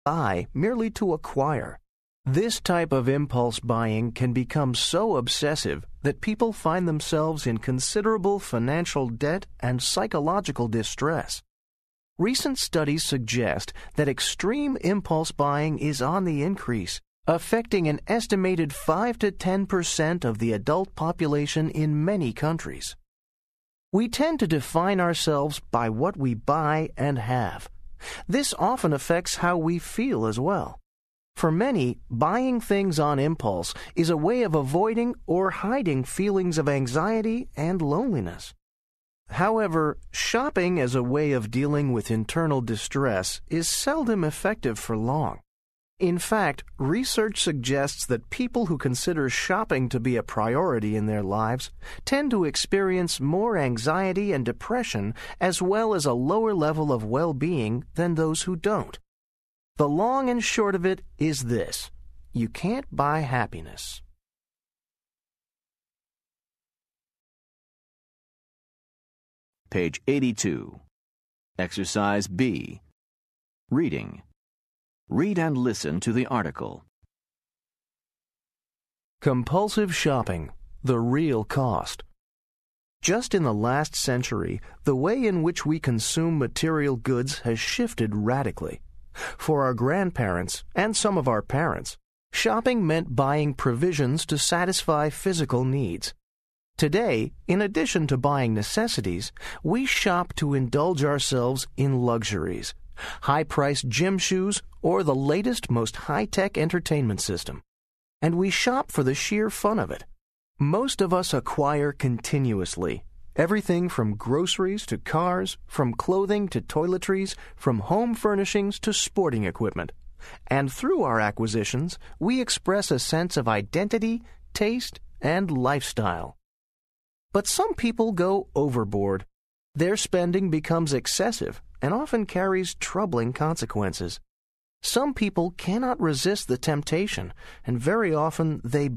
buy merely to acquire. This type of impulse buying can become so obsessive that people find themselves in considerable financial debt and psychological distress. Recent studies suggest that extreme impulse buying is on the increase, affecting an estimated 5 to 10% of the adult population in many countries. We tend to define ourselves by what we buy and have. This often affects how we feel as well. For many, buying things on impulse is a way of avoiding or hiding feelings of anxiety and loneliness. However, shopping as a way of dealing with internal distress is seldom effective for long. In fact, research suggests that people who consider shopping to be a priority in their lives tend to experience more anxiety and depression as well as a lower level of well-being than those who don't. The long and short of it is this: you can't buy happiness. Page 82. Exercise B. Reading. Read and listen to the article. Compulsive shopping, the real cost. Just in the last century, the way in which we consume material goods has shifted radically. For our grandparents, and some of our parents, shopping meant buying provisions to satisfy physical needs. Today, in addition to buying necessities, we shop to indulge ourselves in luxuries, high-priced gym shoes, or the latest, most high-tech entertainment system. And we shop for the sheer fun of it. Most of us acquire continuously. Everything from groceries to cars, from clothing to toiletries, from home furnishings to sporting equipment. And through our acquisitions, we express a sense of identity, taste, and lifestyle. But some people go overboard. Their spending becomes excessive and often carries troubling consequences. Some people cannot resist the temptation, and very often they